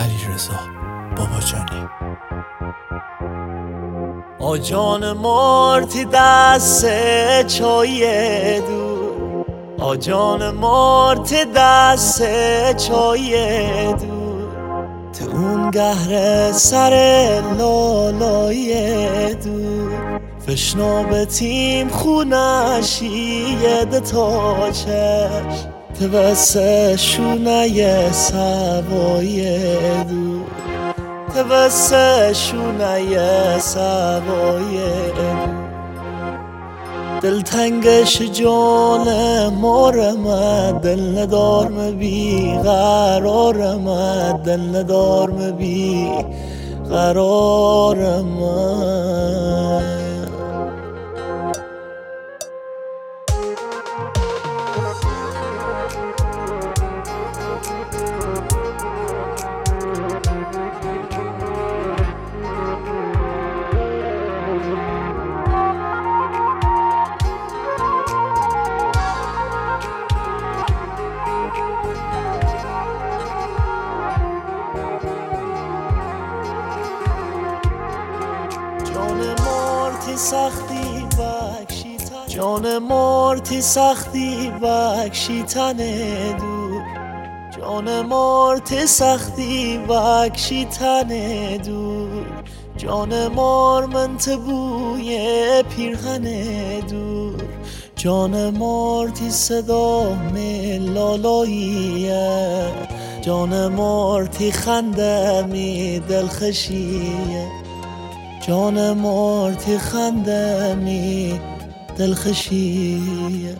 علیرضا باباجانی. آجان مارتی دست چای دور، آجان مارتی دست چای دور، تو اون گهر سر لالای دور، فشنا تیم خونشی ده تا چشم، تبس شونه سوای دور، تبس شونه سوای دور. دلتنگش جان مارم، دل ندارم بی قرارم، دل ندارم بی قرارم. جان مارتی سختی بکشی تنه دور، جان مارتی سختی بکشی تنه دور، جان مار من تبوی پیرهنه دور، جان مارتی صدا لالاییه، جان مارتی خنده می دلخشیه، جان مارتی خنده می دلخشیه.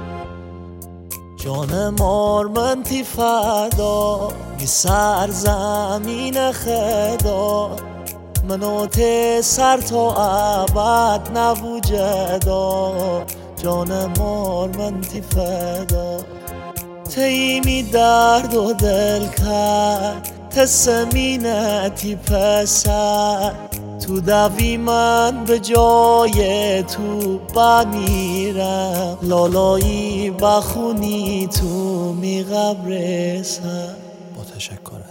جان مار من تی فدا می سر زمین خدا، منو تی سر تا ابد نبوجدا، جان مار من تی فدا، تی می درد و دل کرد تسمینتی پسر، تو دوی من به جای تو بمیرم، لالایی بخونی تو می قبر سر. با تشکر.